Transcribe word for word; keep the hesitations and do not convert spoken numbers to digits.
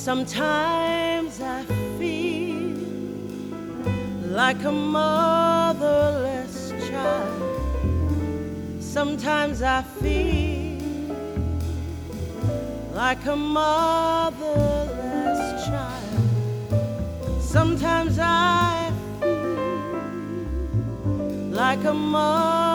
Sometimes I feel like a motherless child. Sometimes I feel like a motherless child. Sometimes I feel like a motherless